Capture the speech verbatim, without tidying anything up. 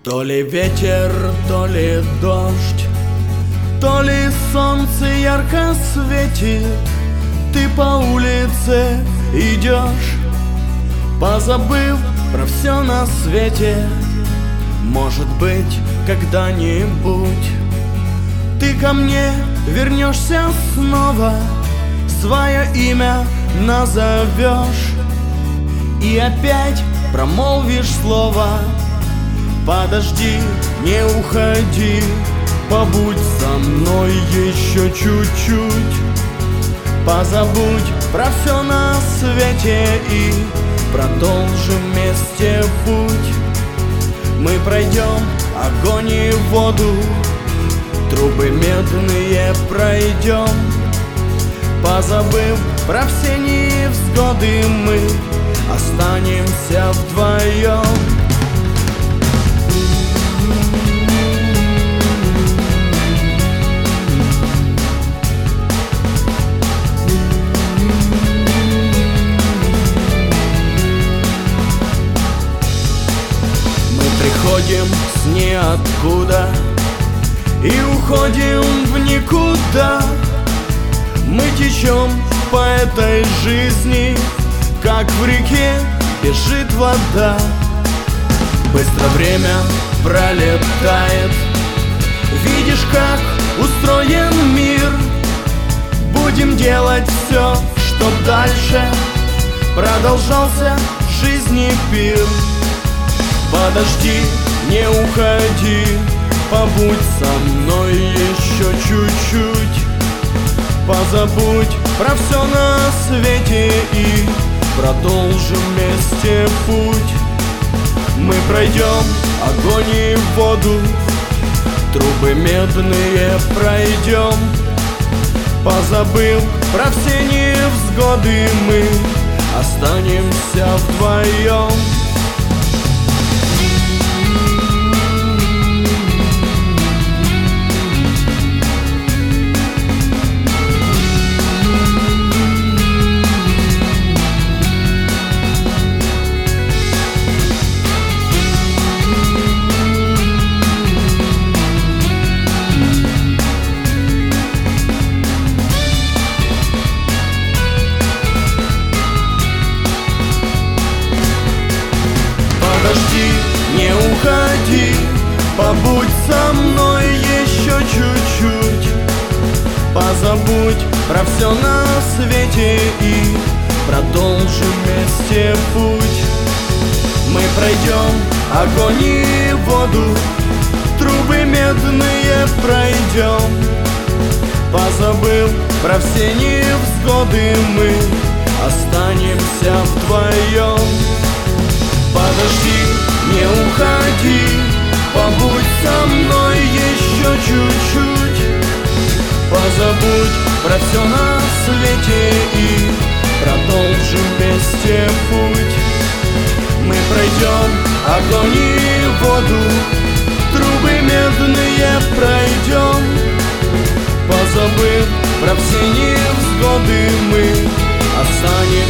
То ли ветер, то ли дождь, то ли солнце ярко светит. Ты по улице идешь, позабыв про все на свете. Может быть, когда-нибудь ты ко мне вернешься снова, свое имя назовешь и опять промолвишь слово. Подожди, не уходи, побудь со мной еще чуть-чуть. Позабудь про все на свете и продолжим вместе путь. Мы пройдем огонь и воду, трубы медные пройдем. Позабыв про все невзгоды, мы останемся вдвоем. Приходим с ниоткуда и уходим в никуда. Мы течем по этой жизни, как в реке бежит вода. Быстро время пролетает, видишь, как устроен мир. Будем делать все, чтоб дальше продолжался в жизни пир. Подожди, не уходи, побудь со мной еще чуть-чуть. Позабудь про все на свете и продолжим вместе путь. Мы пройдем огонь и воду, трубы медные пройдем. Позабыв про все невзгоды, мы останемся вдвоем. Подожди, не уходи, побудь со мной еще чуть-чуть. Позабудь про все на свете и продолжим вместе путь. Мы пройдем огонь и воду, трубы медные пройдем. Позабыв про все невзгоды, мы останемся вдвоем. Подожди, не уходи, побудь со мной еще чуть-чуть. Позабудь про все на свете и продолжим вместе путь. Мы пройдем огонь и воду, трубы медные пройдем. Позабыв про все невзгоды, мы останемся